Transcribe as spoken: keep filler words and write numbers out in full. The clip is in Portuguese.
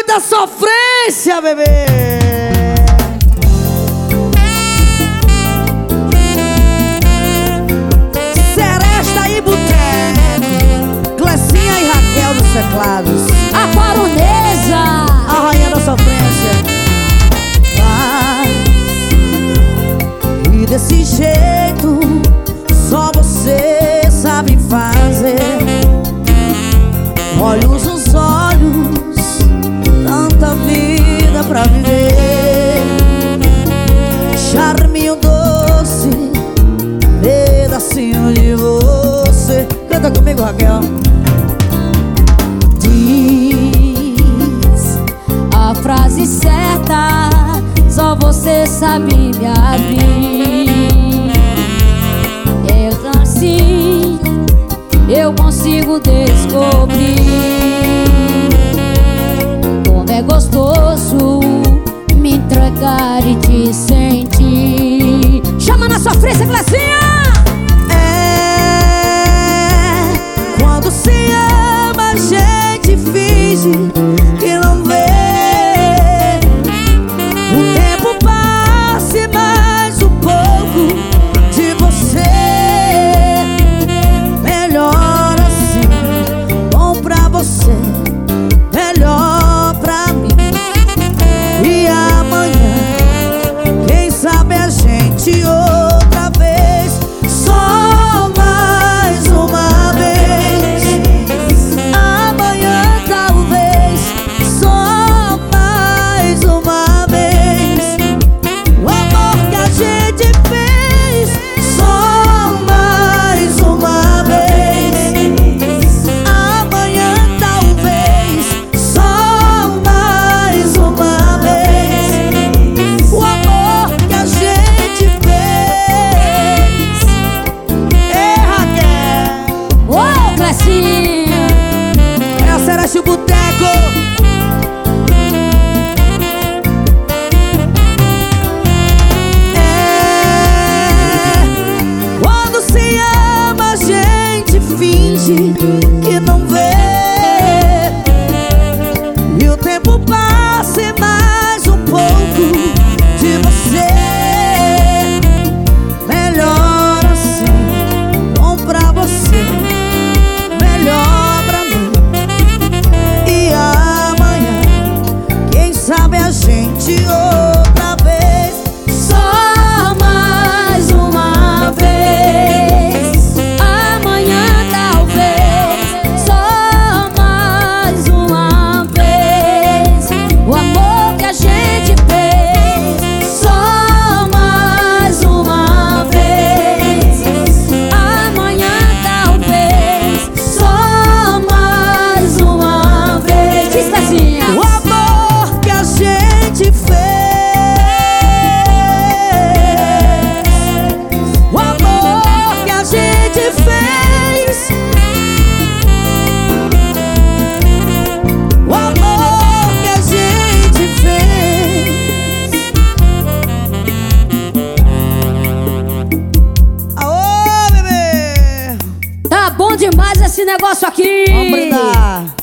da sofrência, bebê. Seresta e Boteco, Clecinha e Raquel dos teclados. A Baronesa, a rainha da sofrência. Vai. E desse jeito só você sabe fazer. Olhos nos olhos, tanta vida pra viver. Charminho doce, pedacinho de você. Canta comigo, Raquel. diz a frase certa, só você sabe me abrir. Eu assim, eu consigo descobrir como é gostoso me entregar e te sentir. Chama na sofrência, Clecinha! É, quando se ama a gente finge que não vê. O tempo passa e mais um pouco de você. Melhor assim, bom pra você, melhor pra mim. E amanhã, quem sabe a gente outra vez, só mais uma vez. Amanhã talvez, só mais uma vez. O amor que a gente fez, só mais uma vez. Amanhã talvez, só mais uma vez. O amor que a gente fez. Ei, Raquel, Ô, Clecinha! é a Seresta e o Boteco. É, quando se ama a gente finge que não vê. E o tempo passa e mais um pouco de você. Melhor assim, bom pra você, melhor pra mim. E amanhã, quem sabe a gente outra vez, Só mais uma vez. Amanhã talvez, só mais uma vez. O amor que a gente fez, só mais uma vez. Amanhã talvez, só mais uma vez. Diz, Clecinha! o amor que a gente fez. O amor que a gente fez. O amor que a gente fez. Aô, bebê! Tá bom demais esse negócio aqui! Vamos brindar.